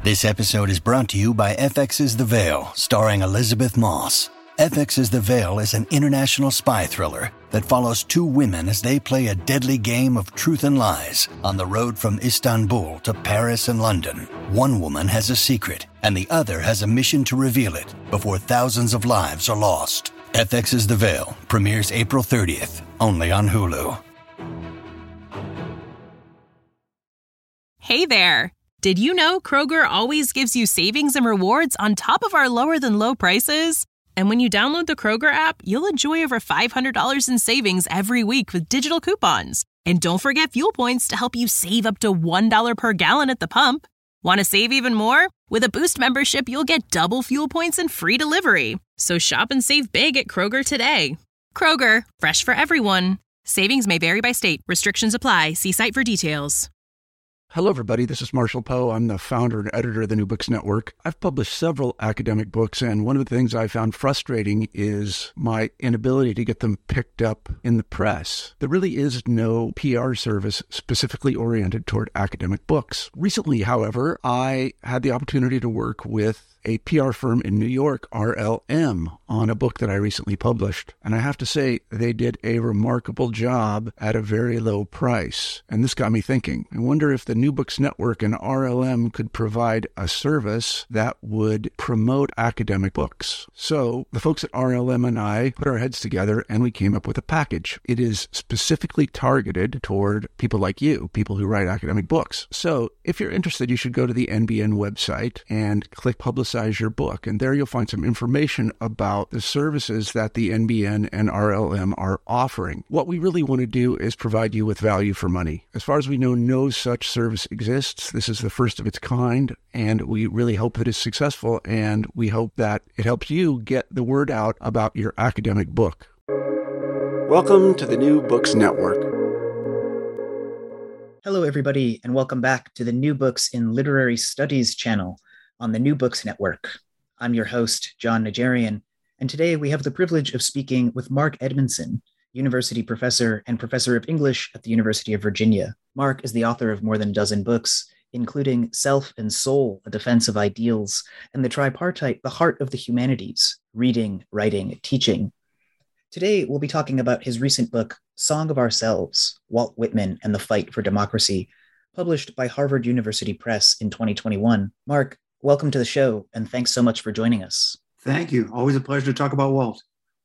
This episode is brought to you by FX's The Veil, starring Elizabeth Moss. FX's The Veil is an international spy thriller that follows two women as they play a deadly game of truth and lies on the road from Istanbul to Paris and London. One woman has a secret, and the other has a mission to reveal it before thousands of lives are lost. FX's The Veil premieres April 30th, only on Hulu. Hey there! Did you know Kroger always gives you savings and rewards on top of our lower-than-low prices? And when you download the Kroger app, you'll enjoy over $500 in savings every week with digital coupons. And don't forget fuel points to help you save up to $1 per gallon at the pump. Want to save even more? With a Boost membership, you'll get double fuel points and free delivery. So shop and save big at Kroger today. Kroger, fresh for everyone. Savings may vary by state. Restrictions apply. See site for details. Hello, everybody. This is Marshall Poe. I'm the founder and editor of the New Books Network. I've published several academic books, and one of the things I found frustrating is my inability to get them picked up in the press. There really is no PR service specifically oriented toward academic books. Recently, however, I had the opportunity to work with a PR firm in New York, RLM, on a book that I recently published. And I have to say, they did a remarkable job at a very low price. And this got me thinking. I wonder if the New Books Network and RLM could provide a service that would promote academic books. So the folks at RLM and I put our heads together and we came up with a package. It is specifically targeted toward people like you, people who write academic books. So if you're interested, you should go to the NBN website and click Publicize Your Book. And there you'll find some information about the services that the NBN and RLM are offering. What we really want to do is provide you with value for money. As far as we know, no such service exists. This is the first of its kind, and we really hope that it's successful, and we hope that it helps you get the word out about your academic book. Welcome to the New Books Network. Hello, everybody, and welcome back to the New Books in Literary Studies channel on the New Books Network. I'm your host, John Najarian, and today we have the privilege of speaking with Mark Edmondson, University Professor and Professor of English at the University of Virginia. Mark is the author of more than a dozen books, including Self and Soul, A Defense of Ideals, and the tripartite The Heart of the Humanities, Reading, Writing, Teaching. Today, we'll be talking about his recent book, Song of Ourselves, Walt Whitman and the Fight for Democracy, published by Harvard University Press in 2021. Mark, welcome to the show, and thanks so much for joining us. Thank you. Always a pleasure to talk about Walt.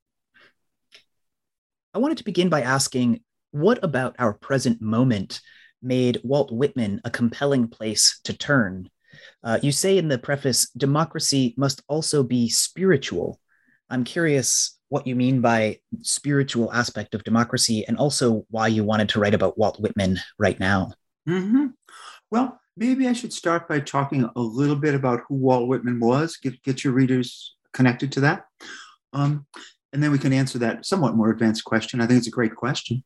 I wanted to begin by asking, what about our present moment made Walt Whitman a compelling place to turn? You say in the preface, democracy must also be spiritual. I'm curious what you mean by spiritual aspect of democracy, and also why you wanted to write about Walt Whitman right now. Mm-hmm. Well, maybe I should start by talking a little bit about who Walt Whitman was, get your readers connected to that. And then we can answer that somewhat more advanced question. I think it's a great question.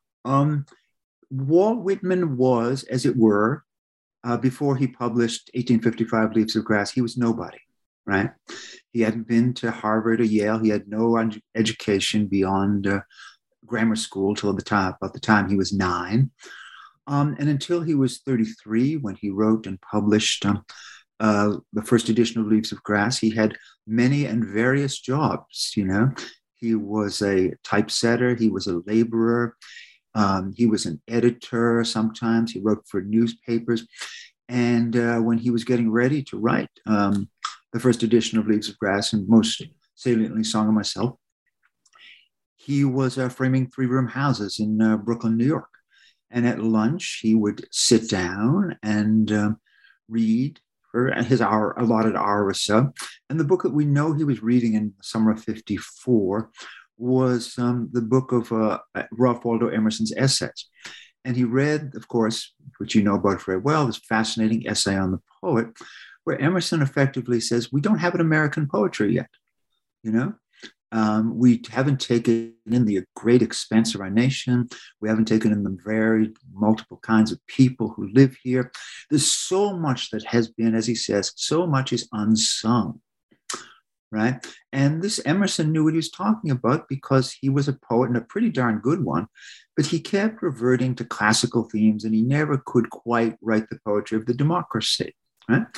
Walt Whitman was, as it were, before he published 1855 Leaves of Grass, he was nobody, right? He hadn't been to Harvard or Yale. He had no education beyond grammar school till about the time he was 9. And until he was 33, when he wrote and published the first edition of Leaves of Grass, he had many and various jobs. You know, he was a typesetter, he was a laborer, he was an editor. Sometimes he wrote for newspapers. And when he was getting ready to write the first edition of Leaves of Grass, and most saliently Song of Myself, he was framing 3-room houses in Brooklyn, New York. And at lunch, he would sit down and read for his allotted hour or so. And the book that we know he was reading in the summer of 54 was the book of Ralph Waldo Emerson's essays. And he read, of course, which you know about very well, this fascinating essay on the poet, where Emerson effectively says, we don't have an American poetry yet, you know? We haven't taken in the great expense of our nation. We haven't taken in the varied multiple kinds of people who live here. There's so much that has been, as he says, so much is unsung, right? And this Emerson knew what he was talking about because he was a poet and a pretty darn good one, but he kept reverting to classical themes and he never could quite write the poetry of the democracy, right?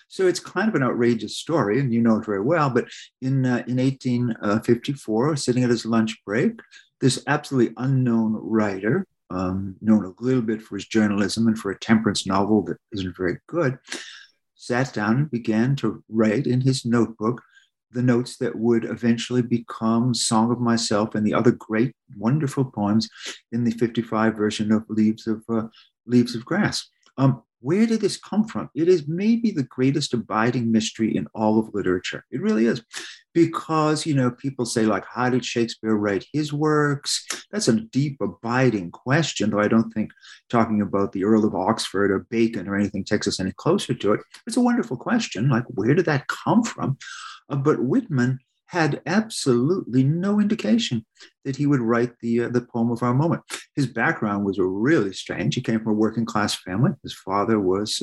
So it's kind of an outrageous story, and you know it very well. But in 1854, sitting at his lunch break, this absolutely unknown writer, known a little bit for his journalism and for a temperance novel that isn't very good, sat down and began to write in his notebook the notes that would eventually become Song of Myself and the other great, wonderful poems in the 55 version of Leaves of Grass. Where did this come from? It is maybe the greatest abiding mystery in all of literature. It really is. Because, people say, like, how did Shakespeare write his works? That's a deep, abiding question, though I don't think talking about the Earl of Oxford or Bacon or anything takes us any closer to it. It's a wonderful question, like, where did that come from? But Whitman had absolutely no indication that he would write the poem of our moment. His background was really strange. He came from a working class family. His father was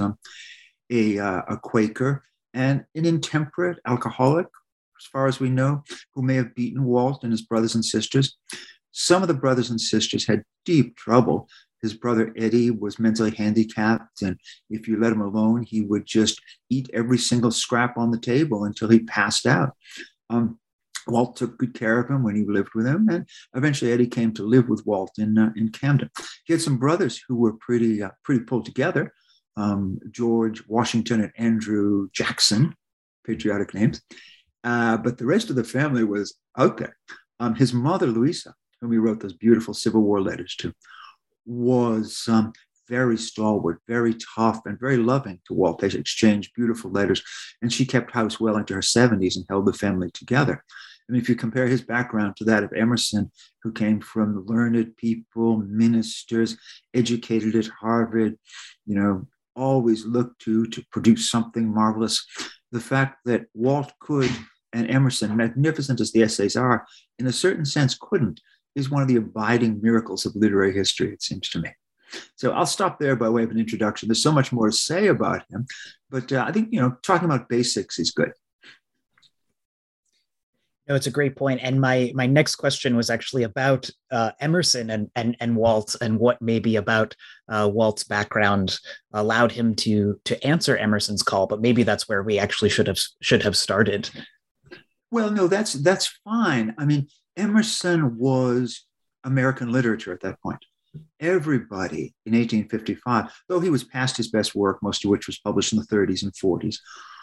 a Quaker and an intemperate alcoholic, as far as we know, who may have beaten Walt and his brothers and sisters. Some of the brothers and sisters had deep trouble. His brother Eddie was mentally handicapped, and if you let him alone, he would just eat every single scrap on the table until he passed out. Walt took good care of him when he lived with him, and eventually Eddie came to live with Walt in Camden. He had some brothers who were pretty pulled together, George Washington and Andrew Jackson, patriotic names. But the rest of the family was out there. His mother, Louisa, whom he wrote those beautiful Civil War letters to, was very stalwart, very tough, and very loving to Walt. They exchanged beautiful letters, and she kept house well into her 70s and held the family together. I mean, if you compare his background to that of Emerson, who came from learned people, ministers, educated at Harvard, always looked to produce something marvelous. The fact that Walt could and Emerson, magnificent as the essays are, in a certain sense couldn't, is one of the abiding miracles of literary history, it seems to me. So I'll stop there by way of an introduction. There's so much more to say about him, but I think, talking about basics is good. No, it's a great point. And my next question was actually about Emerson and Walt, and what maybe about Walt's background allowed him to answer Emerson's call. But maybe that's where we actually should have started. Well, no, that's fine. I mean, Emerson was American literature at that point. Everybody in 1855, though he was past his best work, most of which was published in the 30s and 40s,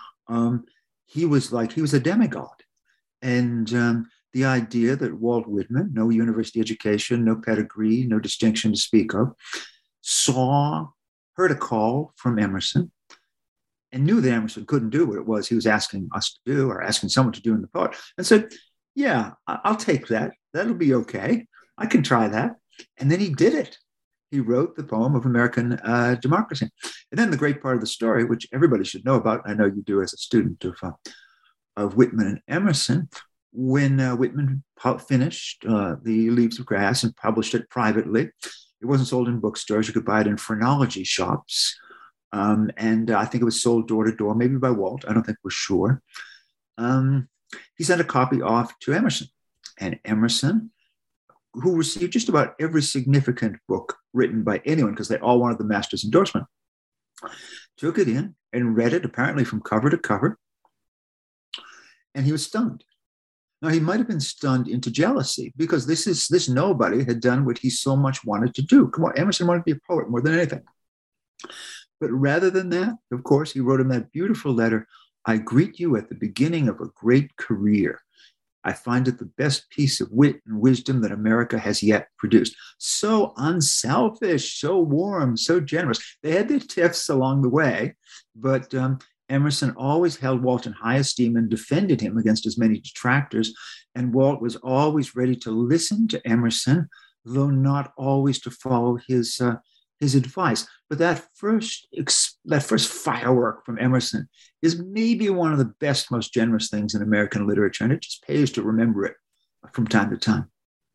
he was a demigod. And the idea that Walt Whitman, no university education, no pedigree, no distinction to speak of, heard a call from Emerson, and knew that Emerson couldn't do what it was he was asking us to do, or asking someone to do in the poet, and said, yeah, I'll take that. That'll be okay. I can try that. And then he did it. He wrote the poem of American Democracy. And then the great part of the story, which everybody should know about, I know you do as a student of Whitman and Emerson, when Whitman finished the Leaves of Grass and published it privately. It wasn't sold in bookstores. You could buy it in phrenology shops. And I think it was sold door to door, maybe by Walt. I don't think we're sure. He sent a copy off to Emerson. And Emerson, who received just about every significant book written by anyone, because they all wanted the master's endorsement, took it in and read it, apparently from cover to cover. And he was stunned. Now, he might have been stunned into jealousy, because this nobody had done what he so much wanted to do. Come on, Emerson wanted to be a poet more than anything. But rather than that, of course, he wrote him that beautiful letter, I greet you at the beginning of a great career. I find it the best piece of wit and wisdom that America has yet produced. So unselfish, so warm, so generous. They had their tiffs along the way, but Emerson always held Walt in high esteem and defended him against as many detractors. And Walt was always ready to listen to Emerson, though not always to follow his advice. But that first firework from Emerson is maybe one of the best, most generous things in American literature, and it just pays to remember it from time to time.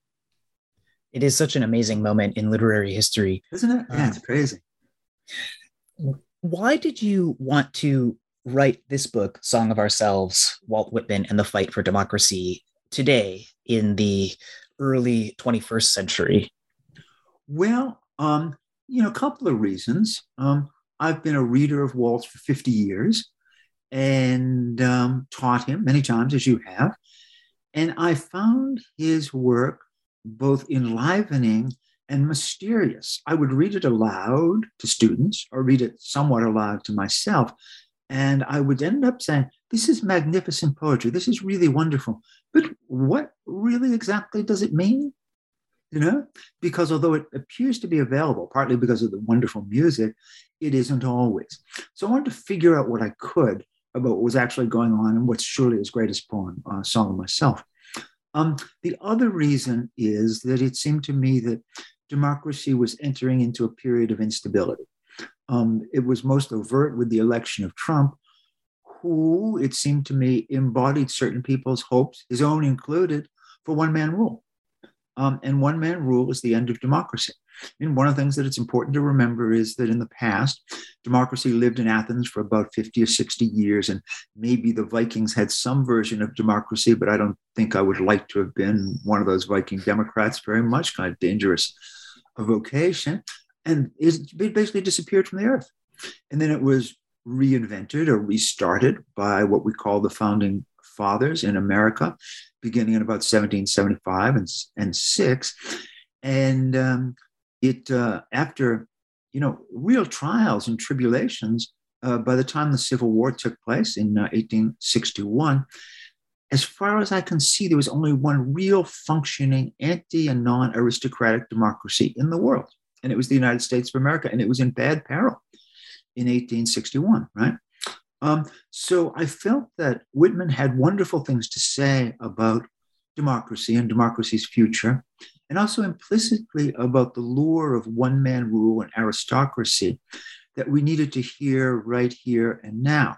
It is such an amazing moment in literary history. Isn't it? Yeah, it's crazy. Why did you want to write this book, Song of Ourselves, Walt Whitman and the Fight for Democracy, today in the early 21st century? Well, a couple of reasons. I've been a reader of Walt's for 50 years, and taught him many times, as you have. And I found his work both enlivening and mysterious. I would read it aloud to students or read it somewhat aloud to myself. And I would end up saying, this is magnificent poetry. This is really wonderful. But what really exactly does it mean? You know, because although it appears to be available, partly because of the wonderful music, it isn't always. So I wanted to figure out what I could about what was actually going on and what's surely his greatest poem, Song of Myself. The other reason is that it seemed to me that democracy was entering into a period of instability. It was most overt with the election of Trump, who, it seemed to me, embodied certain people's hopes, his own included, for one-man rule. And one-man rule is the end of democracy. And one of the things that it's important to remember is that in the past, democracy lived in Athens for about 50 or 60 years, and maybe the Vikings had some version of democracy, but I don't think I would like to have been one of those Viking Democrats very much, kind of dangerous vocation. And it basically disappeared from the earth. And then it was reinvented or restarted by what we call the founding fathers in America, beginning in about 1775 and 6. And after, real trials and tribulations, by the time the Civil War took place in 1861, as far as I can see, there was only one real functioning anti- and non-aristocratic democracy in the world. And it was the United States of America. And it was in bad peril in 1861, right? So I felt that Whitman had wonderful things to say about democracy and democracy's future, and also implicitly about the lure of one-man rule and aristocracy that we needed to hear right here and now.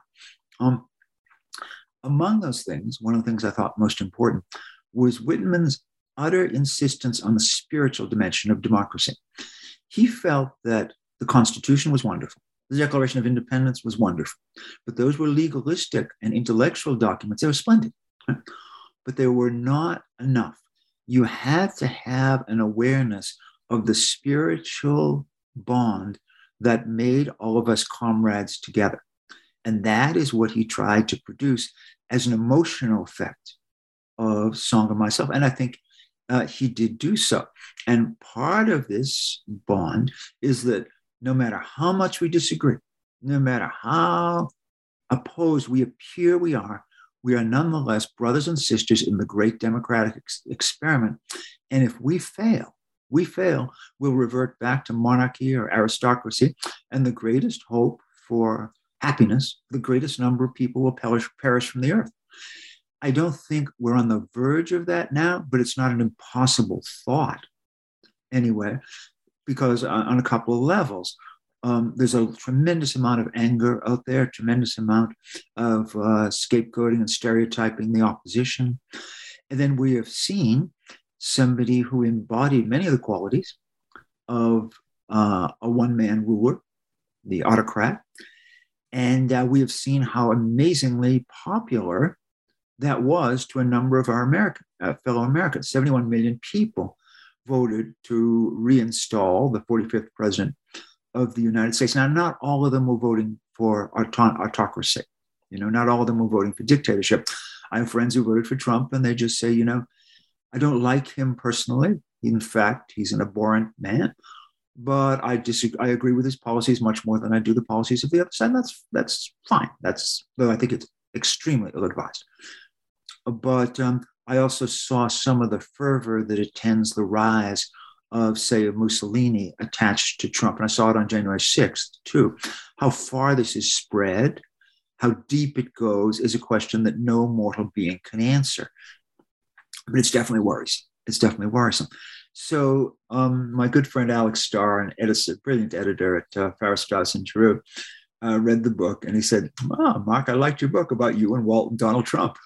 Among those things, one of the things I thought most important was Whitman's utter insistence on the spiritual dimension of democracy. He felt that the Constitution was wonderful. The Declaration of Independence was wonderful, but those were legalistic and intellectual documents. They were splendid, right? But they were not enough. You had to have an awareness of the spiritual bond that made all of us comrades together. And that is what he tried to produce as an emotional effect of Song of Myself. And I think he did do so. And part of this bond is that no matter how much we disagree, no matter how opposed we appear we are nonetheless brothers and sisters in the great democratic experiment. And if we fail, we'll revert back to monarchy or aristocracy. And the greatest hope for happiness, the greatest number of people will perish from the earth. I don't think we're on the verge of that now, but it's not an impossible thought anyway, because on a couple of levels, there's a tremendous amount of anger out there, tremendous amount of scapegoating and stereotyping the opposition. And then we have seen somebody who embodied many of the qualities of a one-man ruler, the autocrat. And we have seen how amazingly popular that was to a number of our fellow Americans. 71 million people voted to reinstall the 45th president of the United States. Now, not all of them were voting for autocracy. Not all of them were voting for dictatorship. I have friends who voted for Trump, and they just say, I don't like him personally. In fact, he's an abhorrent man. But I agree with his policies much more than I do the policies of the other side. That's fine. Though I think it's extremely ill-advised. But I also saw some of the fervor that attends the rise of, say, Mussolini attached to Trump. And I saw it on January 6th, too. How far this is spread, how deep it goes is a question that no mortal being can answer. But it's definitely worrisome. So my good friend Alex Starr, an editor, brilliant editor at Farrar, Straus and Giroux, read the book. And he said, Mark, I liked your book about you and Walt and Donald Trump.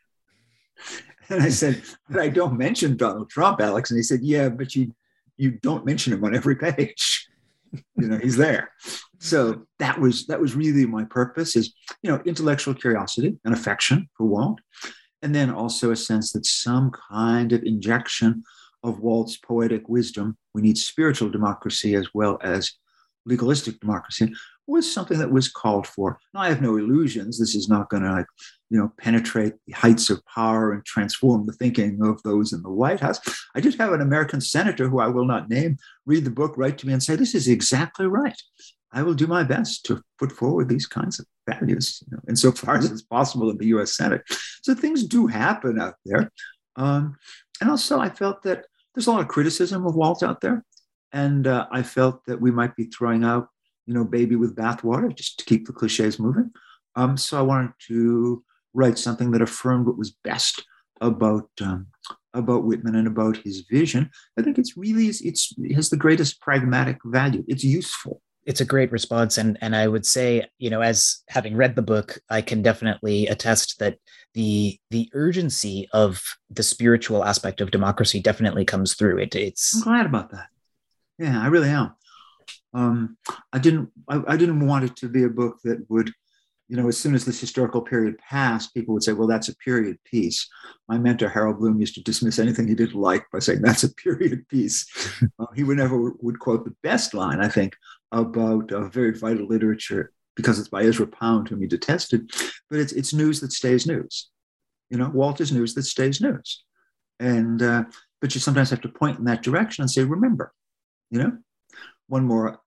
And I said, but I don't mention Donald Trump, Alex. And he said, yeah, but you don't mention him on every page. He's there. So that was really my purpose is, intellectual curiosity and affection for Walt. And then also a sense that some kind of injection of Walt's poetic wisdom, we need spiritual democracy as well as legalistic democracy, was something that was called for. Now, I have no illusions. This is not going to, penetrate the heights of power and transform the thinking of those in the White House. I did have an American senator, who I will not name, read the book, write to me and say, this is exactly right. I will do my best to put forward these kinds of values, insofar as it's possible in the U.S. Senate. So things do happen out there. And also, I felt that there's a lot of criticism of Walt out there. And I felt that we might be throwing out, baby with bathwater, just to keep the cliches moving. So I wanted to write something that affirmed what was best about Whitman and about his vision. I think it has the greatest pragmatic value. It's useful. It's a great response. And I would say, as having read the book, I can definitely attest that the urgency of the spiritual aspect of democracy definitely comes through. I'm glad about that. Yeah, I really am. I didn't want it to be a book that would, as soon as this historical period passed, people would say, well, that's a period piece. My mentor, Harold Bloom, used to dismiss anything he didn't like by saying that's a period piece. He would quote the best line, I think, about very vital literature, because it's by Ezra Pound, whom he detested, but it's news that stays news. Walt is news that stays news. And, but you sometimes have to point in that direction and say, remember, one more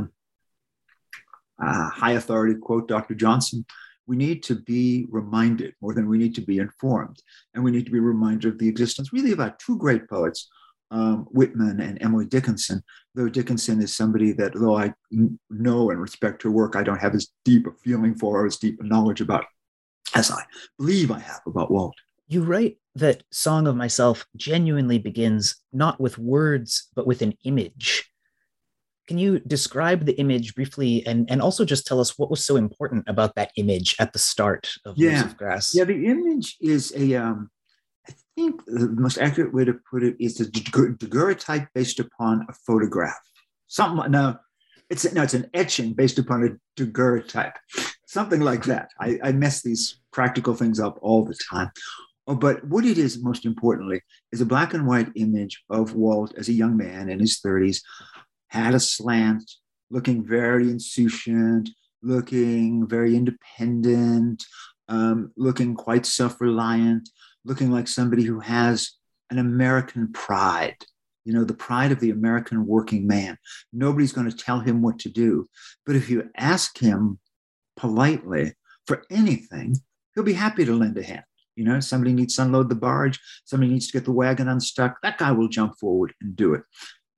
high authority quote, Dr. Johnson, we need to be reminded more than we need to be informed. And we need to be reminded of the existence really about two great poets, Whitman and Emily Dickinson, though Dickinson is somebody that, though I know and respect her work, I don't have as deep a feeling for or as deep a knowledge about as I believe I have about Walt. You write that Song of Myself genuinely begins not with words, but with an image. Can you describe the image briefly and also just tell us what was so important about that image at the start of Leaves of Grass? Yeah, the image is I think the most accurate way to put it is a daguerreotype based upon a photograph. It's an etching based upon a daguerreotype, something like that. I mess these practical things up all the time. But what it is, most importantly, is a black and white image of Walt as a young man in his 30s, had a slant, looking very insouciant, looking very independent, looking quite self-reliant, looking like somebody who has an American pride, the pride of the American working man. Nobody's going to tell him what to do. But if you ask him politely for anything, he'll be happy to lend a hand. Somebody needs to unload the barge, somebody needs to get the wagon unstuck, that guy will jump forward and do it.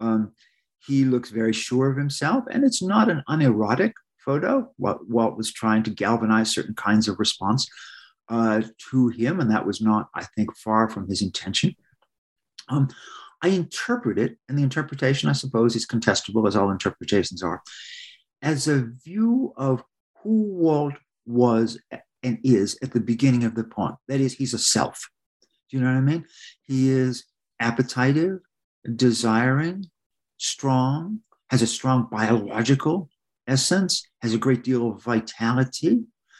He looks very sure of himself, and it's not an unerotic photo. Walt was trying to galvanize certain kinds of response to him, and that was not, I think, far from his intention. I interpret it, and the interpretation, I suppose, is contestable, as all interpretations are, as a view of who Walt was and is at the beginning of the poem. That is, he's a self. Do you know what I mean? He is appetitive, desiring, strong, has a strong biological essence, has a great deal of vitality.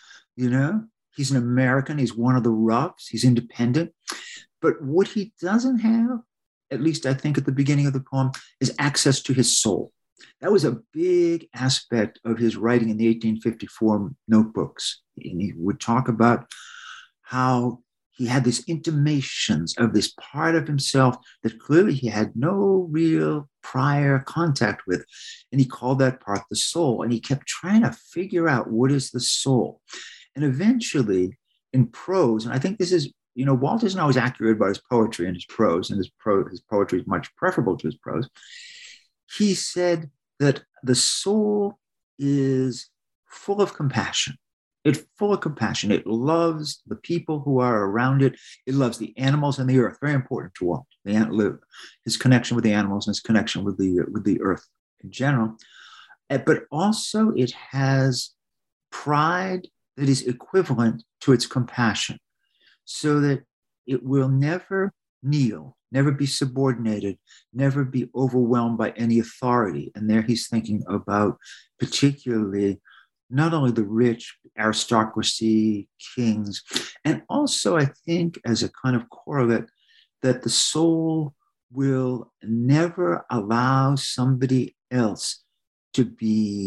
He's an American. He's one of the roughs. He's independent. But what he doesn't have, at least I think at the beginning of the poem, is access to his soul. That was a big aspect of his writing in the 1854 notebooks. And he would talk about how he had these intimations of this part of himself that clearly he had no real prior contact with. And he called that part the soul. And he kept trying to figure out what is the soul. And eventually in prose, and I think this is, Walt isn't always accurate about his poetry and his prose, and his poetry is much preferable to his prose. He said that the soul is full of compassion. It's full of compassion. It loves the people who are around it. It loves the animals and the earth. Very important to Walt. His connection with the animals and his connection with the earth in general. But also it has pride that is equivalent to its compassion, so that it will never kneel, never be subordinated, never be overwhelmed by any authority. And there he's thinking about particularly not only the rich, aristocracy, kings, and also I think as a kind of correlate that the soul will never allow somebody else to be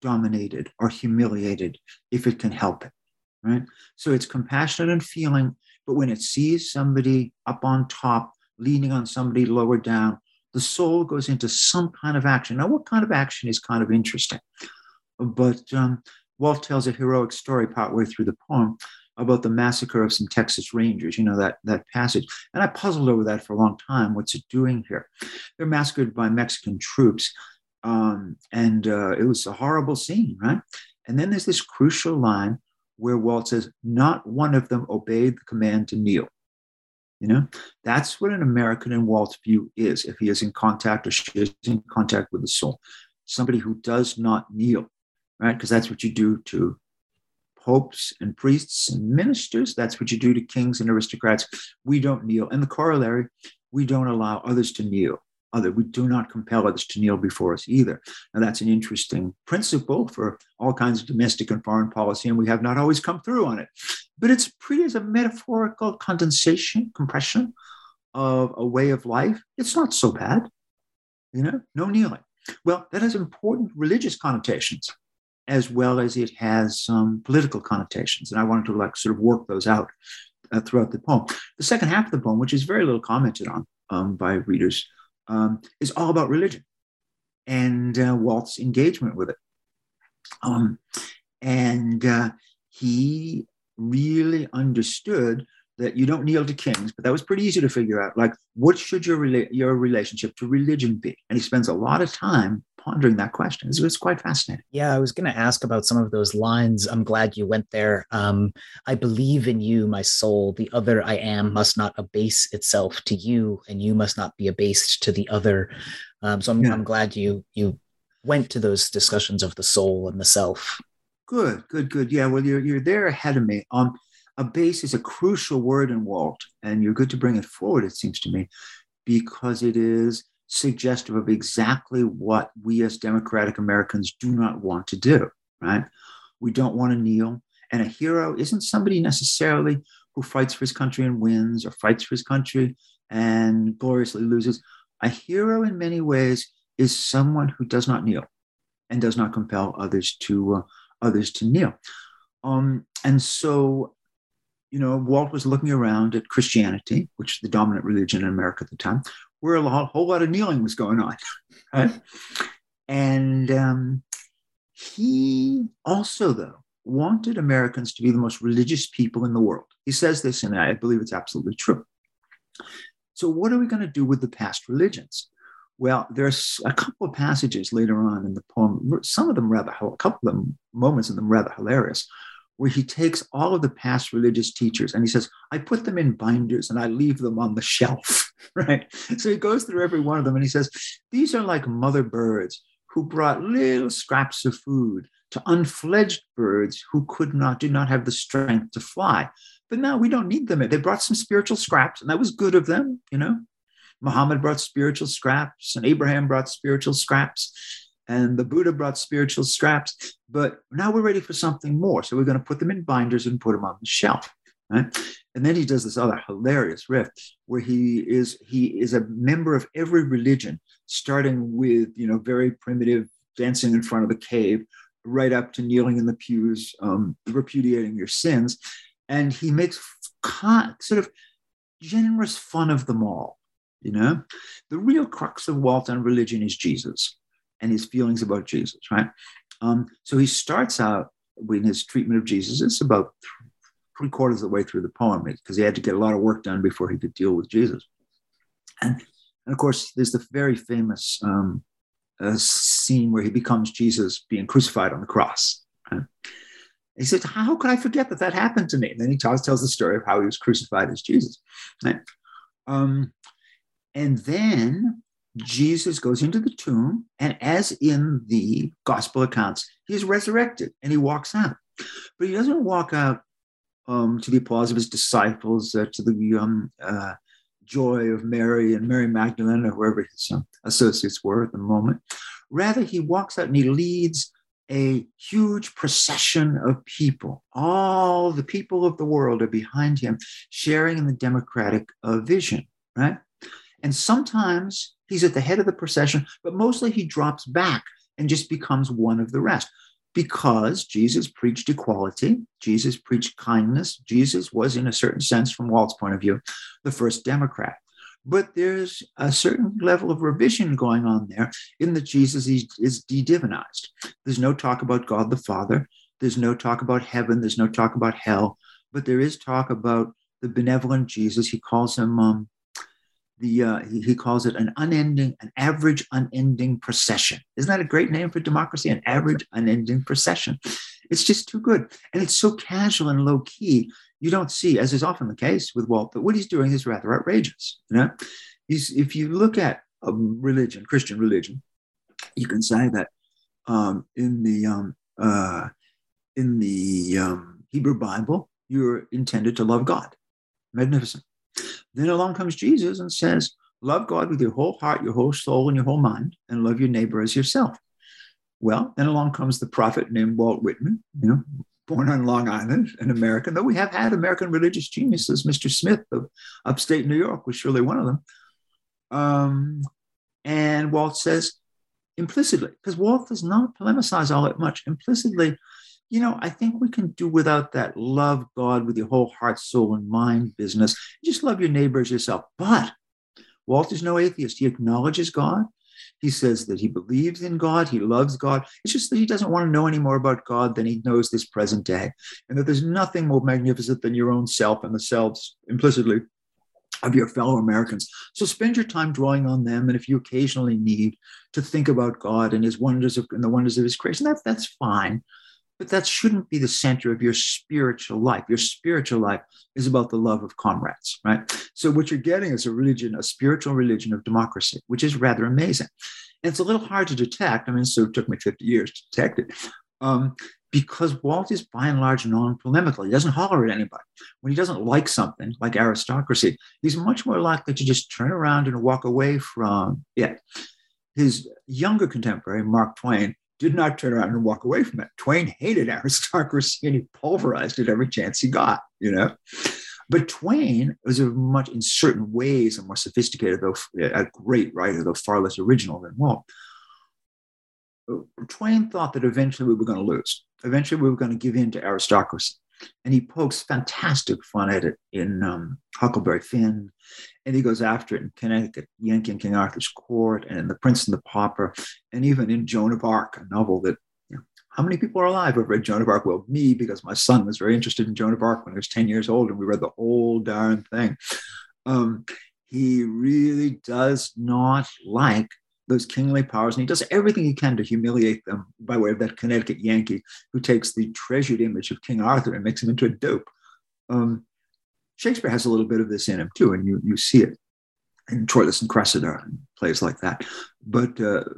dominated or humiliated if it can help it, right? So it's compassionate and feeling, but when it sees somebody up on top, leaning on somebody lower down, the soul goes into some kind of action. Now, what kind of action is kind of interesting? But Walt tells a heroic story partway through the poem about the massacre of some Texas Rangers, that passage. And I puzzled over that for a long time. What's it doing here? They're massacred by Mexican troops. And it was a horrible scene, right? And then there's this crucial line where Walt says, not one of them obeyed the command to kneel. That's what an American in Walt's view is, if he is in contact or she is in contact with the soul. Somebody who does not kneel, right? Because that's what you do to popes and priests and ministers. That's what you do to kings and aristocrats. We don't kneel. And the corollary, we don't allow others to kneel. We do not compel others to kneel before us either. Now, that's an interesting principle for all kinds of domestic and foreign policy, and we have not always come through on it. But it's pretty as a metaphorical compression of a way of life. It's not so bad, no kneeling. Well, that has important religious connotations, as well as it has some political connotations. And I wanted to sort of work those out throughout the poem. The second half of the poem, which is very little commented on by readers, is all about religion and Walt's engagement with it. He really understood that you don't kneel to kings, but that was pretty easy to figure out. What should your relationship to religion be? And he spends a lot of time pondering that question. It's quite fascinating. Yeah, I was going to ask about some of those lines. I'm glad you went there. I believe in you, my soul. The other I am must not abase itself to you, and you must not be abased to the other. I'm glad you went to those discussions of the soul and the self. Good. Yeah, well, you're there ahead of me. Abase is a crucial word in Walt, and you're good to bring it forward, it seems to me, because it is suggestive of exactly what we as democratic Americans do not want to do, right? We don't want to kneel. And a hero isn't somebody necessarily who fights for his country and wins, or fights for his country and gloriously loses. A hero in many ways is someone who does not kneel and does not compel others to kneel. And so, Walt was looking around at Christianity, which is the dominant religion in America at the time, where a whole lot of kneeling was going on, right? And he also, though, wanted Americans to be the most religious people in the world. He says this, and I believe it's absolutely true. So what are we going to do with the past religions? Well, there's a couple of passages later on in the poem, a couple of moments in them rather hilarious, where he takes all of the past religious teachers and he says, I put them in binders and I leave them on the shelf, right? So he goes through every one of them and he says, these are like mother birds who brought little scraps of food to unfledged birds who did not have the strength to fly. But now we don't need them. They brought some spiritual scraps, and that was good of them, Muhammad brought spiritual scraps, and Abraham brought spiritual scraps, and the Buddha brought spiritual scraps. But now we're ready for something more. So we're going to put them in binders and put them on the shelf, right? And then he does this other hilarious riff where he is a member of every religion, starting with, very primitive dancing in front of the cave, right up to kneeling in the pews, repudiating your sins. And he makes sort of generous fun of them all. The real crux of Walt on religion is Jesus and his feelings about Jesus, right? So he starts out in his treatment of Jesus. It's about 3/4 of the way through the poem, because he had to get a lot of work done before he could deal with Jesus. And of course, there's the very famous scene where he becomes Jesus being crucified on the cross. Right? He said, how could I forget that happened to me? And then he tells the story of how he was crucified as Jesus. Right? And then Jesus goes into the tomb, and as in the gospel accounts, he's resurrected and he walks out. But he doesn't walk out to the applause of his disciples, to the joy of Mary and Mary Magdalene, or whoever his associates were at the moment. Rather, he walks out and he leads a huge procession of people. All the people of the world are behind him, sharing in the democratic vision, right? And sometimes he's at the head of the procession, but mostly he drops back and just becomes one of the rest. because Jesus preached equality. Jesus preached kindness. Jesus was, in a certain sense, from Walt's point of view, the first Democrat. But there's a certain level of revision going on there in that Jesus is de-divinized. There's no talk about God the Father. There's no talk about heaven. There's no talk about hell. But there is talk about the benevolent Jesus. He calls him he calls it an average unending procession. Isn't that a great name for democracy? An average unending procession. It's just too good. And it's so casual and low key. You don't see, as is often the case with Walt, that what he's doing is rather outrageous. If you look at religion, Christian religion, you can say that in the Hebrew Bible, you're intended to love God. Magnificent. Then along comes Jesus and says, love God with your whole heart, your whole soul, and your whole mind, and love your neighbor as yourself. Well, then along comes the prophet named Walt Whitman, born on Long Island, an American, though we have had American religious geniuses. Mr. Smith of upstate New York was surely one of them. And Walt says implicitly, because Walt does not polemicize all that much, implicitly, I think we can do without that love God with your whole heart, soul, and mind business. Just love your neighbor as yourself. But Walt is no atheist. He acknowledges God. He says that he believes in God. He loves God. It's just that he doesn't want to know any more about God than he knows this present day. And that there's nothing more magnificent than your own self and the selves implicitly of your fellow Americans. So spend your time drawing on them. And if you occasionally need to think about God and his wonders and the wonders of his creation, that's fine. But that shouldn't be the center of your spiritual life. Your spiritual life is about the love of comrades, right? So what you're getting is a spiritual religion of democracy, which is rather amazing. And it's a little hard to detect. So it took me 50 years to detect it, because Walt is by and large non-polemical. He doesn't holler at anybody. When he doesn't like something, like aristocracy, he's much more likely to just turn around and walk away from it. His younger contemporary, Mark Twain, did not turn around and walk away from it. Twain hated aristocracy and he pulverized it every chance he got, But Twain was in certain ways, a more sophisticated, though a great writer, though far less original than Walt. Twain thought that eventually we were going to lose. Eventually we were going to give in to aristocracy. And he pokes fantastic fun at it in Huckleberry Finn. And he goes after it in Connecticut, Yankee and King Arthur's Court, and in The Prince and the Pauper, and even in Joan of Arc, a novel that, how many people are alive who have read Joan of Arc? Well, me, because my son was very interested in Joan of Arc when he was 10 years old, and we read the whole darn thing. He really does not like those kingly powers, and he does everything he can to humiliate them by way of that Connecticut Yankee who takes the treasured image of King Arthur and makes him into a dope. Shakespeare has a little bit of this in him too, and you see it in Troilus and Cressida and plays like that. But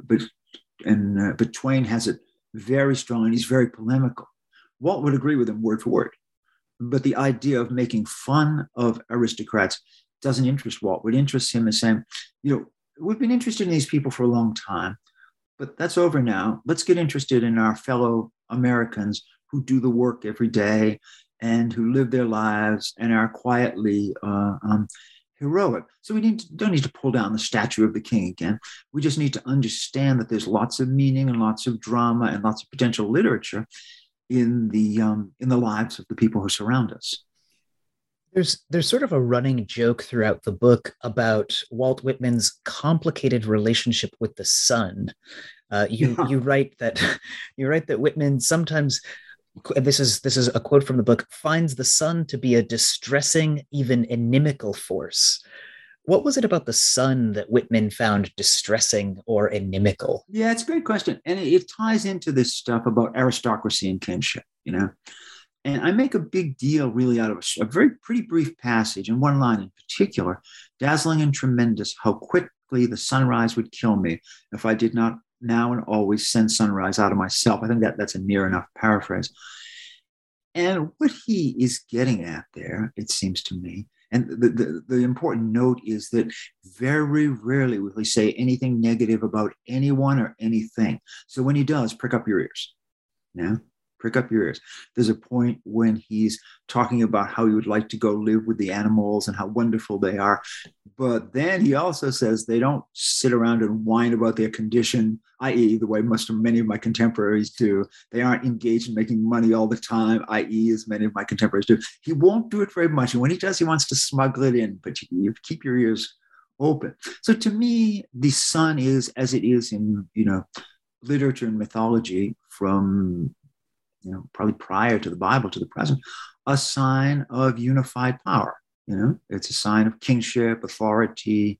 Twain has it very strong, and he's very polemical. Walt would agree with him word for word, but the idea of making fun of aristocrats doesn't interest Walt. What interests him is saying, we've been interested in these people for a long time, but that's over now. Let's get interested in our fellow Americans who do the work every day and who live their lives and are quietly heroic. So we don't need to pull down the statue of the king again. We just need to understand that there's lots of meaning and lots of drama and lots of potential literature in the lives of the people who surround us. There's sort of a running joke throughout the book about Walt Whitman's complicated relationship with the sun. You write that Whitman sometimes, this is a quote from the book, finds the sun to be a distressing, even inimical force. What was it about the sun that Whitman found distressing or inimical? Yeah, it's a great question. And it ties into this stuff about aristocracy and kinship, And I make a big deal really out of a very pretty brief passage, and one line in particular, dazzling and tremendous, how quickly the sunrise would kill me if I did not now and always send sunrise out of myself. I think that's a near enough paraphrase. And what he is getting at there, it seems to me, and the important note is that very rarely will he say anything negative about anyone or anything. So when he does, prick up your ears. Prick up your ears. There's a point when he's talking about how he would like to go live with the animals and how wonderful they are. But then he also says they don't sit around and whine about their condition, i.e., the way many of my contemporaries do. They aren't engaged in making money all the time, i.e., as many of my contemporaries do. He won't do it very much. And when he does, he wants to smuggle it in, but you keep your ears open. So to me, the sun is, as it is in, literature and mythology from, probably prior to the Bible to the present, a sign of unified power. It's a sign of kingship, authority,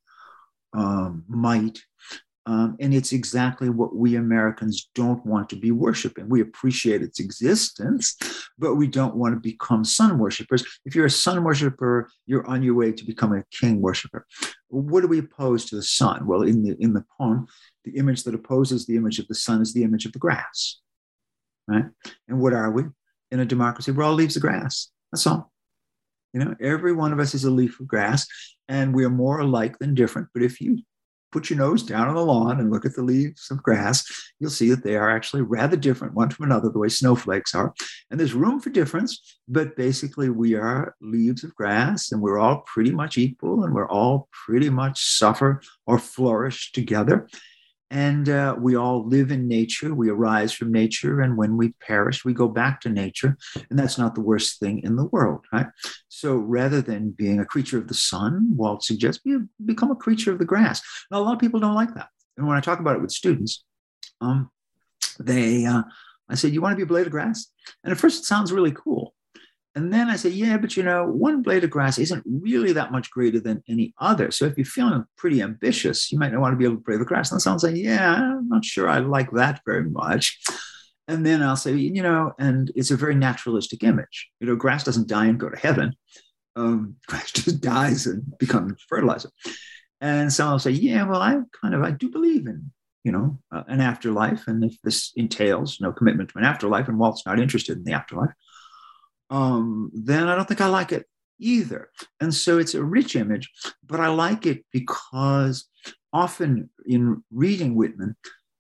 might. And it's exactly what we Americans don't want to be worshiping. We appreciate its existence, but we don't want to become sun worshipers. If you're a sun worshiper, you're on your way to becoming a king worshiper. What do we oppose to the sun? Well, in the poem, the image that opposes the image of the sun is the image of the grass, right? And what are we in a democracy? We're all leaves of grass. That's all. Every one of us is a leaf of grass, and we are more alike than different. But if you put your nose down on the lawn and look at the leaves of grass, you'll see that they are actually rather different one from another, the way snowflakes are. And there's room for difference, but basically we are leaves of grass, and we're all pretty much equal, and we're all pretty much suffer or flourish together. And we all live in nature. We arise from nature. And when we perish, we go back to nature. And that's not the worst thing in the world, right? So rather than being a creature of the sun, Walt suggests you become a creature of the grass. Now, a lot of people don't like that. And when I talk about it with students, I say, you want to be a blade of grass? And at first it sounds really cool. And then I say, yeah, but one blade of grass isn't really that much greater than any other. So if you're feeling pretty ambitious, you might not want to be able to blade of grass. And someone say, yeah, I'm not sure I like that very much. And then I'll say, and it's a very naturalistic image. Grass doesn't die and go to heaven. Grass just dies and becomes fertilizer. And someone will say, yeah, well, I do believe in, an afterlife. And if this entails no commitment to an afterlife, and Walt's not interested in the afterlife, then I don't think I like it either. And so it's a rich image, but I like it because often in reading Whitman,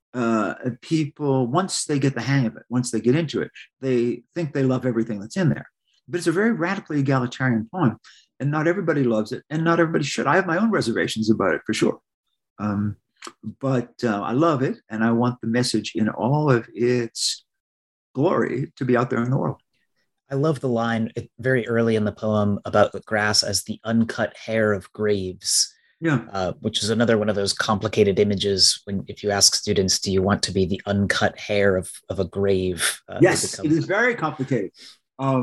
people, once they get the hang of it, once they get into it, they think they love everything that's in there. But it's a very radically egalitarian poem, and not everybody loves it, and not everybody should. I have my own reservations about it, for sure. But I love it, and I want the message in all of its glory to be out there in the world. I love the line very early in the poem about the grass as the uncut hair of graves, which is another one of those complicated images if you ask students, do you want to be the uncut hair of a grave? Yes, it is very complicated. A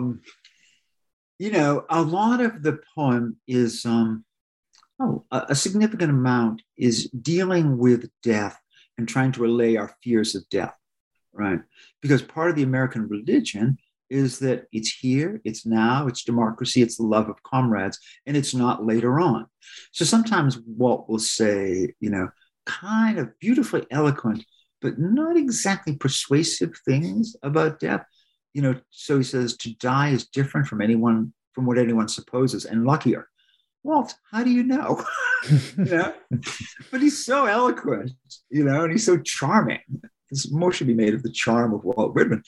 lot of the poem is, a significant amount is dealing with death and trying to allay our fears of death, right? Because part of the American religion is that it's here, it's now, it's democracy, it's the love of comrades, and it's not later on. So sometimes Walt will say, kind of beautifully eloquent, but not exactly persuasive things about death. So he says, to die is different from what anyone supposes, and luckier. Walt, how do you know? But he's so eloquent, and he's so charming. More should be made of the charm of Walt Whitman.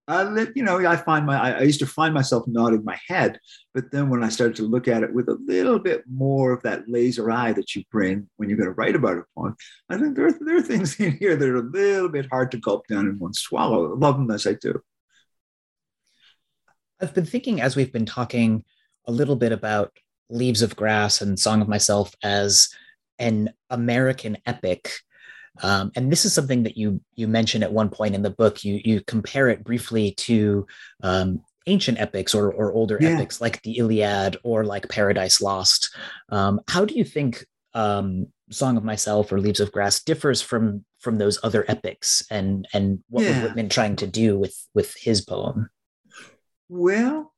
I used to find myself nodding my head, but then when I started to look at it with a little bit more of that laser eye that you bring when you're going to write about a poem, I think there are things in here that are a little bit hard to gulp down in one swallow. I love them as I do. I've been thinking, as we've been talking a little bit about Leaves of Grass and Song of Myself as an American epic. And this is something that you mentioned at one point in the book. You compare it briefly to ancient epics or older epics like the Iliad or like Paradise Lost. How do you think Song of Myself or Leaves of Grass differs from those other epics, and what was Whitman trying to do with his poem? Well,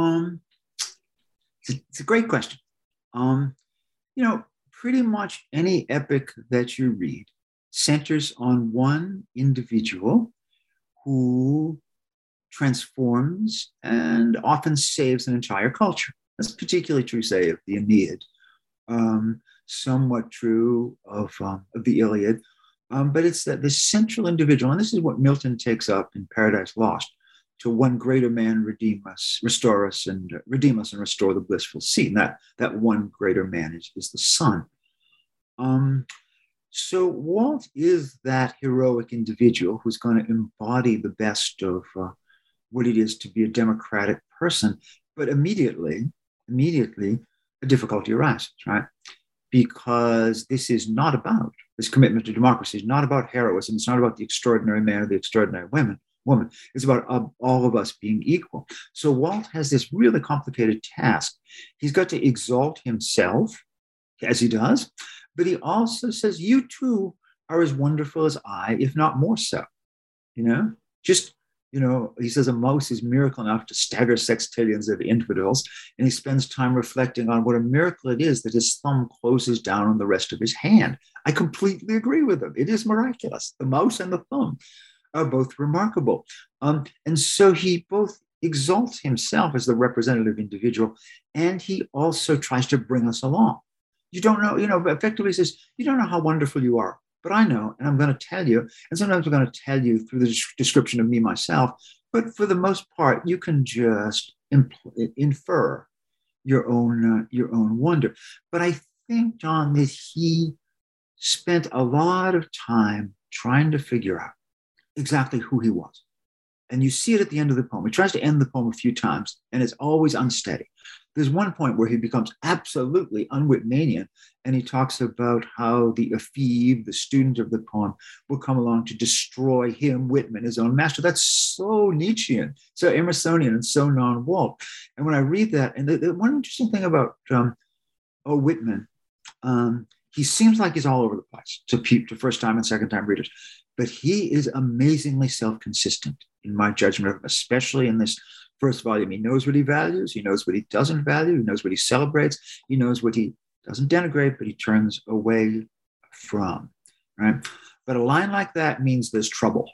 it's a great question. Pretty much any epic that you read centers on one individual who transforms and often saves an entire culture. That's particularly true, say, of the Aeneid, somewhat true of the Iliad. But it's that the central individual, and this is what Milton takes up in Paradise Lost, to one greater man redeem us, restore us, and redeem us and restore the blissful seed. And that one greater man is the Son. So Walt is that heroic individual who's going to embody the best of what it is to be a democratic person. But immediately, a difficulty arises, right? Because this commitment to democracy is not about heroism. It's not about the extraordinary man or the extraordinary woman. It's about all of us being equal. So Walt has this really complicated task. He's got to exalt himself, as he does, but he also says, you too are as wonderful as I, if not more so. He says a mouse is miracle enough to stagger sextillions of infidels, and he spends time reflecting on what a miracle it is that his thumb closes down on the rest of his hand. I completely agree with him. It is miraculous. The mouse and the thumb are both remarkable. And so he both exalts himself as the representative individual, and he also tries to bring us along. You don't know, effectively says, you don't know how wonderful you are, but I know, and I'm going to tell you. And sometimes I'm going to tell you through the description of me myself. But for the most part, you can just infer your own wonder. But I think, John, that he spent a lot of time trying to figure out exactly who he was. And you see it at the end of the poem. He tries to end the poem a few times, and it's always unsteady. There's one point where he becomes absolutely un-Whitmanian, and he talks about how the ephebe, the student of the poem, will come along to destroy him, Whitman, his own master. That's so Nietzschean, so Emersonian, and so non-Walt. And when I read that, and the one interesting thing about Whitman, he seems like he's all over the place to first-time and second-time readers, but he is amazingly self-consistent in my judgment of him, especially in this first volume. He knows what he values. He knows what he doesn't value. He knows what he celebrates. He knows what he doesn't denigrate, but he turns away from, right? But a line like that means there's trouble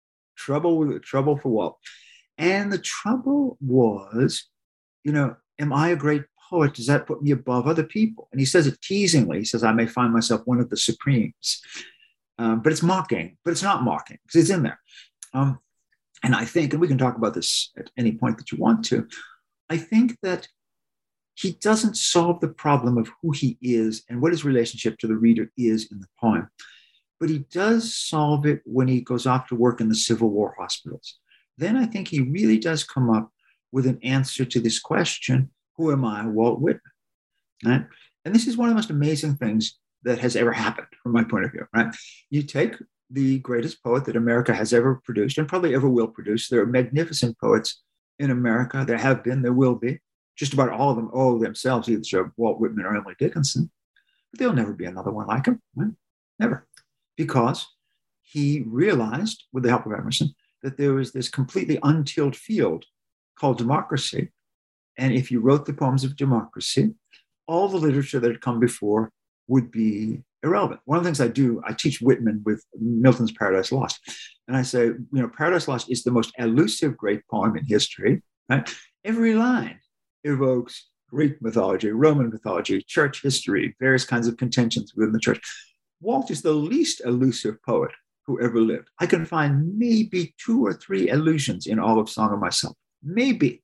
for Walt. And the trouble was, am I a great poet? Does that put me above other people? And he says it teasingly. He says, I may find myself one of the supremes. But it's mocking, but it's not mocking because it's in there. And I think, and we can talk about this at any point that you want to, I think that he doesn't solve the problem of who he is and what his relationship to the reader is in the poem, but he does solve it when he goes off to work in the Civil War hospitals. Then I think he really does come up with an answer to this question, who am I, Walt Whitman? Right? And this is one of the most amazing things that has ever happened from my point of view, right? You take the greatest poet that America has ever produced and probably ever will produce. There are magnificent poets in America. There have been, there will be. Just about all of them owe themselves either to Walt Whitman or Emily Dickinson. But there'll never be another one like him, right? Never. Because he realized, with the help of Emerson, that there was this completely untilled field called democracy. And if you wrote the poems of democracy, all the literature that had come before would be irrelevant. One of the things I do, I teach Whitman with Milton's Paradise Lost. And I say, Paradise Lost is the most elusive great poem in history, right? Every line evokes Greek mythology, Roman mythology, church history, various kinds of contentions within the church. Walt is the least elusive poet who ever lived. I can find maybe 2 or 3 allusions in all of Song of Myself. Maybe.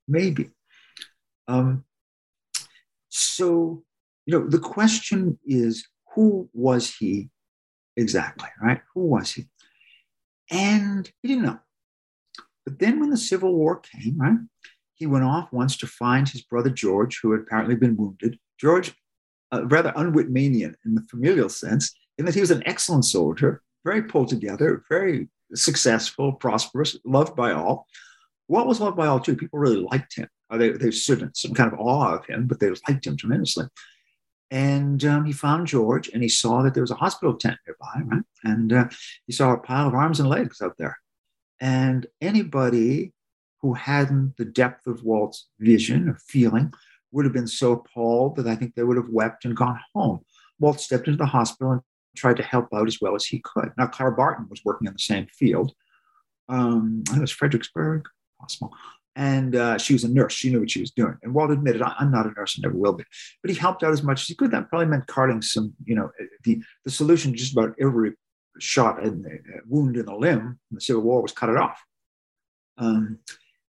So, the question is, who was he exactly, right? Who was he? And he didn't know. But then when the Civil War came, right, he went off once to find his brother George, who had apparently been wounded. George, rather un-Whitmanian in the familial sense, in that he was an excellent soldier, very pulled together, very successful, prosperous, loved by all. Walt was loved by all too. People really liked him. They stood in some kind of awe of him, but they liked him tremendously. And he found George, and he saw that there was a hospital tent nearby, right? And he saw a pile of arms and legs out there. And anybody who hadn't the depth of Walt's vision or feeling would have been so appalled that I think they would have wept and gone home. Walt stepped into the hospital and tried to help out as well as he could. Now, Clara Barton was working in the same field. It was Fredericksburg, possible. And she was a nurse. She knew what she was doing. And Walt admitted, I'm not a nurse and never will be. But he helped out as much as he could. That probably meant carting some, the solution to just about every shot and wound in the limb in the Civil War was cut it off.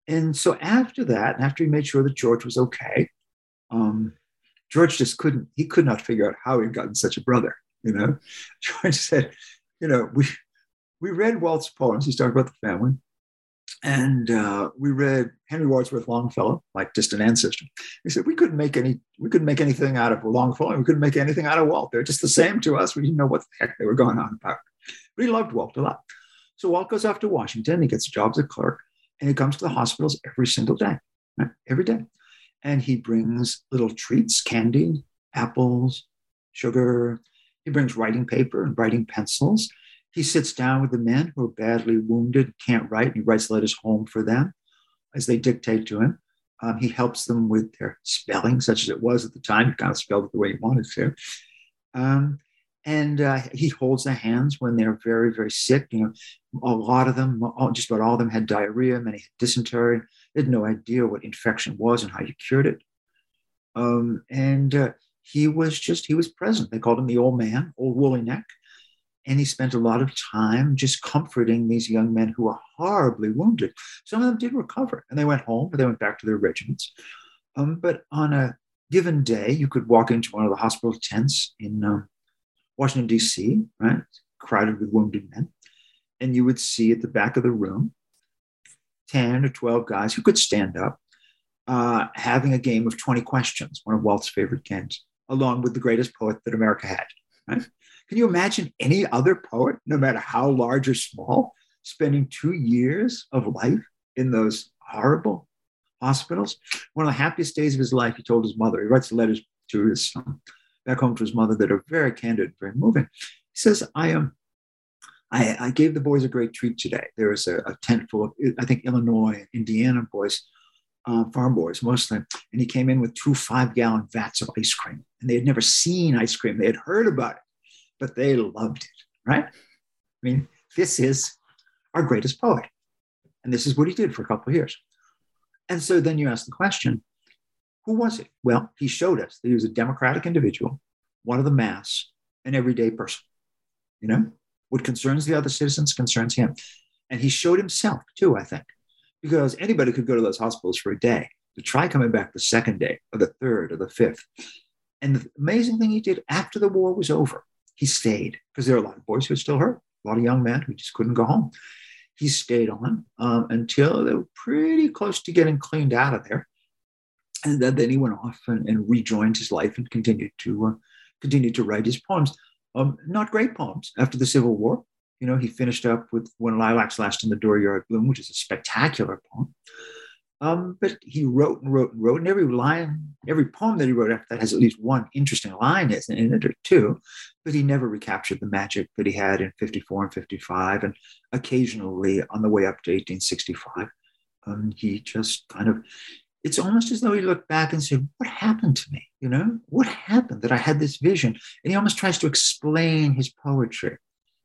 And so after that, and after he made sure that George was okay, George just he could not figure out how he'd gotten such a brother, you know. George said, you know, we read Walt's poems. He's talking about the family. And we read Henry Wadsworth Longfellow, like distant ancestor. He said, we couldn't make anything out of Longfellow. We couldn't make anything out of Walt. They're just the same to us. We didn't know what the heck they were going on about. But he loved Walt a lot. So Walt goes off to Washington. He gets a job as a clerk, and he comes to the hospitals every single day, right? Every day. And he brings little treats, candy, apples, sugar. He brings writing paper and writing pencils. He sits down with the men who are badly wounded, can't write, and he writes letters home for them as they dictate to him. He helps them with their spelling, such as it was at the time. He kind of spelled it the way he wanted to. And he holds their hands when they're very, very sick. You know, a lot of them, just about all of them had diarrhea, many had dysentery. They had no idea what infection was and how you cured it. He was present. They called him the old man, old woolly neck. And he spent a lot of time just comforting these young men who were horribly wounded. Some of them did recover, and they went home, but they went back to their regiments. But on a given day, you could walk into one of the hospital tents in Washington, D.C., right, crowded with wounded men, and you would see at the back of the room 10 or 12 guys who could stand up having a game of 20 questions, one of Walt's favorite games, along with the greatest poet that America had, right? Can you imagine any other poet, no matter how large or small, spending 2 years of life in those horrible hospitals? One of the happiest days of his life, he told his mother, he writes letters to his back home to his mother that are very candid, very moving. He says, I gave the boys a great treat today. There was a tent full of, I think, Illinois, Indiana boys, farm boys mostly. And he came in with 2 5-gallon vats of ice cream. And they had never seen ice cream. They had heard about it, but they loved it, right? I mean, this is our greatest poet. And this is what he did for a couple of years. And so then you ask the question, who was it? Well, he showed us that he was a democratic individual, one of the mass, an everyday person. You know, what concerns the other citizens concerns him. And he showed himself too, I think, because anybody could go to those hospitals for a day, to try coming back the second day or the third or the fifth. And the amazing thing he did after the war was over, he stayed, because there are a lot of boys who were still hurt, a lot of young men who just couldn't go home. He stayed on until they were pretty close to getting cleaned out of there. And then he went off and rejoined his life and continued to write his poems. Not great poems. After the Civil War, you know, he finished up with When Lilacs Last in the Dooryard Bloom, which is a spectacular poem. But he wrote and wrote and wrote, and every poem that he wrote after that has at least one interesting line in it or two, but he never recaptured the magic that he had in 54 and 55, and occasionally on the way up to 1865. He just kind of, it's almost as though he looked back and said, what happened to me? You know, what happened that I had this vision? And he almost tries to explain his poetry,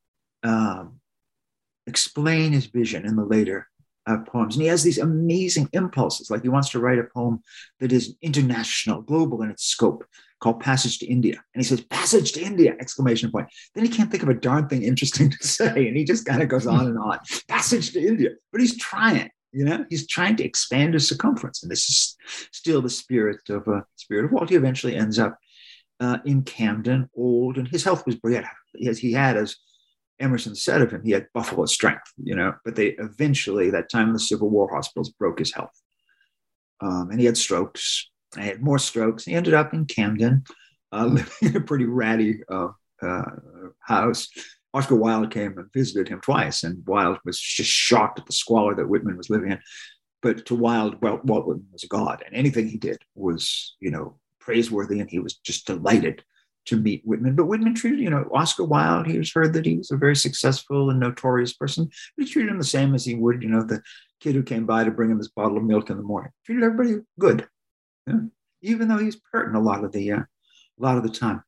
explain his vision in the later poems. And he has these amazing impulses. Like he wants to write a poem that is international, global in its scope, called Passage to India. And he says, Passage to India, exclamation point. Then he can't think of a darn thing interesting to say. And he just kind of goes on and on. Passage to India. But he's trying, you know, he's trying to expand his circumference. And this is still the spirit of Walt. He eventually ends up in Camden, old, and his health was brilliant. He had, as Emerson said of him, he had buffalo strength, you know, but they eventually, that time in the Civil War hospitals, broke his health. And he had strokes. I had more strokes. He ended up in Camden, living in a pretty ratty house. Oscar Wilde came and visited him twice, and Wilde was just shocked at the squalor that Whitman was living in. But to Wilde, Walt Whitman was a god, and anything he did was, you know, praiseworthy, and he was just delighted to meet Whitman. But Whitman treated, you know, Oscar Wilde, he was heard that he was a very successful and notorious person, but he treated him the same as he would, you know, the kid who came by to bring him his bottle of milk in the morning. Treated everybody good, you know, even though he was hurting a lot of the time.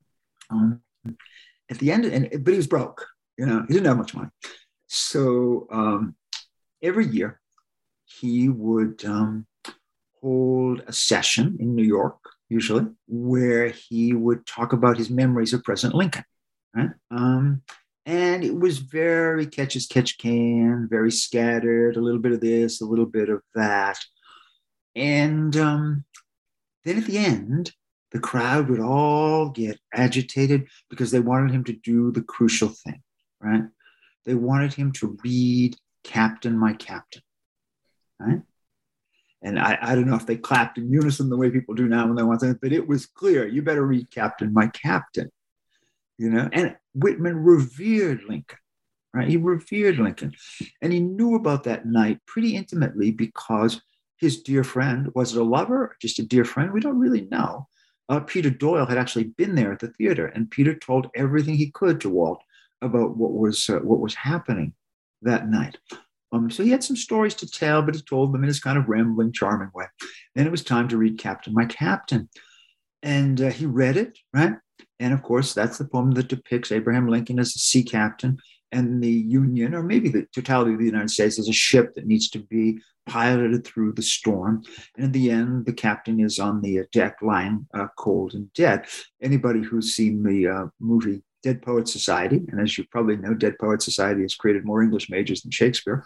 At the end, but he was broke, you know, he didn't have much money. So every year he would hold a session in New York, usually, where he would talk about his memories of President Lincoln, right? And it was very catch as catch can, very scattered, a little bit of this, a little bit of that. And then at the end, the crowd would all get agitated because they wanted him to do the crucial thing, right? They wanted him to read Captain, My Captain, right? And I don't know if they clapped in unison the way people do now when they want things, but it was clear, you better read Captain, My Captain, you know? And Whitman revered Lincoln, right? He revered Lincoln. And he knew about that night pretty intimately because his dear friend, was it a lover or just a dear friend? We don't really know. Peter Doyle had actually been there at the theater, and Peter told everything he could to Walt about what was happening that night. So he had some stories to tell, but he told them in his kind of rambling, charming way. Then it was time to read Captain, My Captain. And he read it, right? And of course, that's the poem that depicts Abraham Lincoln as a sea captain and the Union, or maybe the totality of the United States, as a ship that needs to be piloted through the storm. And in the end, the captain is on the deck lying cold and dead. Anybody who's seen the movie Dead Poets Society, and as you probably know, Dead Poets Society has created more English majors than Shakespeare,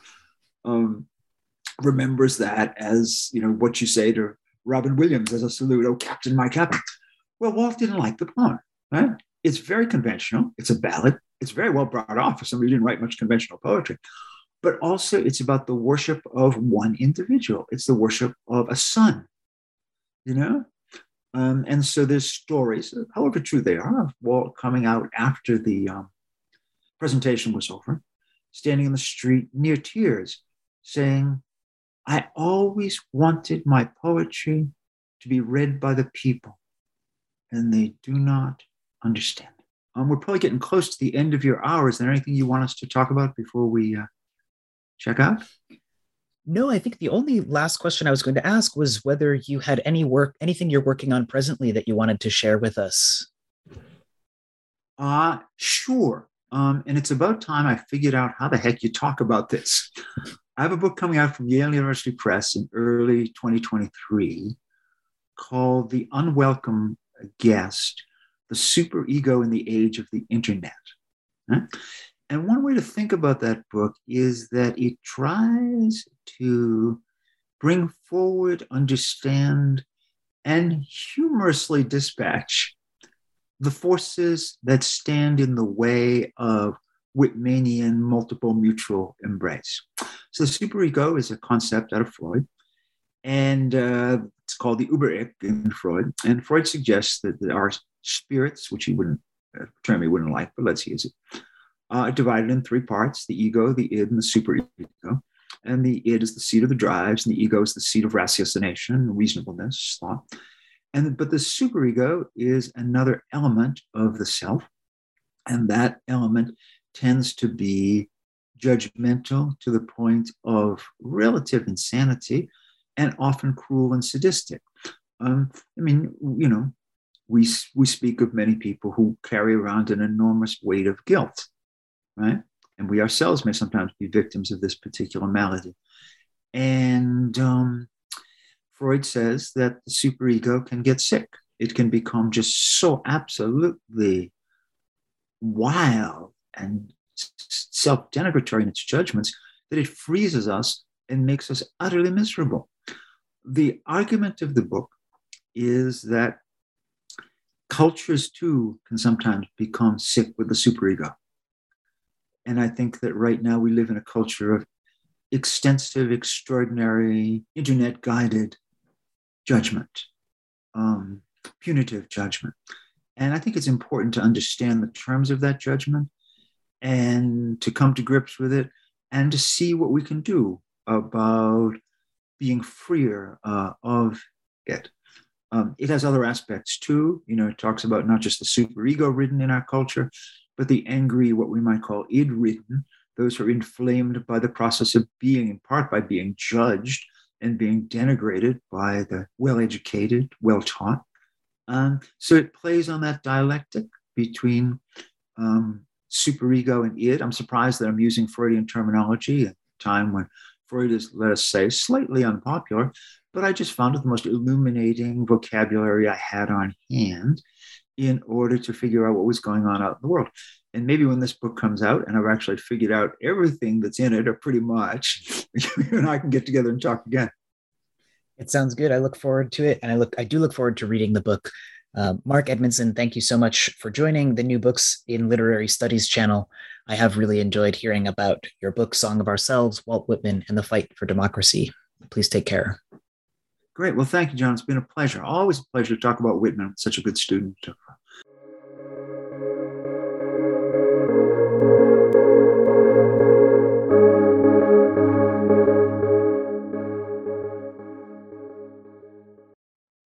remembers that as, you know, what you say to Robin Williams as a salute, oh, Captain, my Captain. Well, Walt didn't like the poem, right? It's very conventional. It's a ballad. It's very well brought off for somebody who didn't write much conventional poetry. But also it's about the worship of one individual. It's the worship of a son, you know? And so there's stories, however true they are, of Walt coming out after the presentation was over, standing in the street near tears, saying, I always wanted my poetry to be read by the people, and they do not understand. We're probably getting close to the end of your hour. Is there anything you want us to talk about before we check out? No, I think the only last question I was going to ask was whether you had anything you're working on presently that you wanted to share with us. Sure. And it's about time I figured out how the heck you talk about this. I have a book coming out from Yale University Press in early 2023 called The Unwelcome Guest, The Superego in the Age of the Internet. Right? And one way to think about that book is that it tries to bring forward, understand, and humorously dispatch the forces that stand in the way of Whitmanian multiple mutual embrace. So the superego is a concept out of Freud, and it's called the Über-Ich in Freud. And Freud suggests that there are spirits, which he wouldn't, a term he wouldn't like, but let's use it, divided in three parts: the ego, the id, and the superego. And the id is the seat of the drives, and the ego is the seat of ratiocination, reasonableness, thought. But the superego is another element of the self, and that element tends to be judgmental to the point of relative insanity and often cruel and sadistic. We speak of many people who carry around an enormous weight of guilt, right? And we ourselves may sometimes be victims of this particular malady. And Freud says that the superego can get sick. It can become just so absolutely wild and self-denigratory in its judgments that it freezes us and makes us utterly miserable. The argument of the book is that cultures too can sometimes become sick with the superego. And I think that right now we live in a culture of extensive, extraordinary, internet-guided judgment, punitive judgment. And I think it's important to understand the terms of that judgment and to come to grips with it and to see what we can do about being freer of it. It has other aspects too. You know, it talks about not just the superego ridden in our culture, but the angry, what we might call id ridden, those who are inflamed by the process of being, in part by being judged and being denigrated by the well-educated, well-taught. So it plays on that dialectic between superego and id. I'm surprised that I'm using Freudian terminology at a time when Freud is, let us say, slightly unpopular, but I just found it the most illuminating vocabulary I had on hand in order to figure out what was going on out in the world. And maybe when this book comes out and I've actually figured out everything that's in it, or pretty much, you and I can get together and talk again. It sounds good. I look forward to it. And I do look forward to reading the book. Mark Edmondson, thank you so much for joining the New Books in Literary Studies channel. I have really enjoyed hearing about your book, Song of Ourselves, Walt Whitman, and the Fight for Democracy. Please take care. Great. Well, thank you, John. It's been a pleasure. Always a pleasure to talk about Whitman. Such a good student of